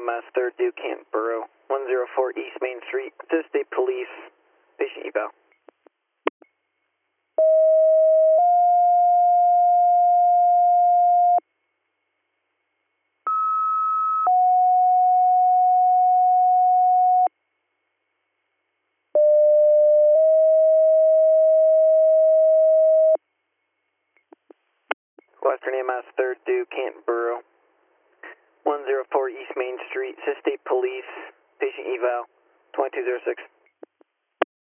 EMS, 3rd Duke, Canton Borough, 104 East Main Street, Assist State Police, patient eval. Western EMS, 3rd Duke, Canton Borough, 104 East Main Street, Assist State Police, patient eval, 2206.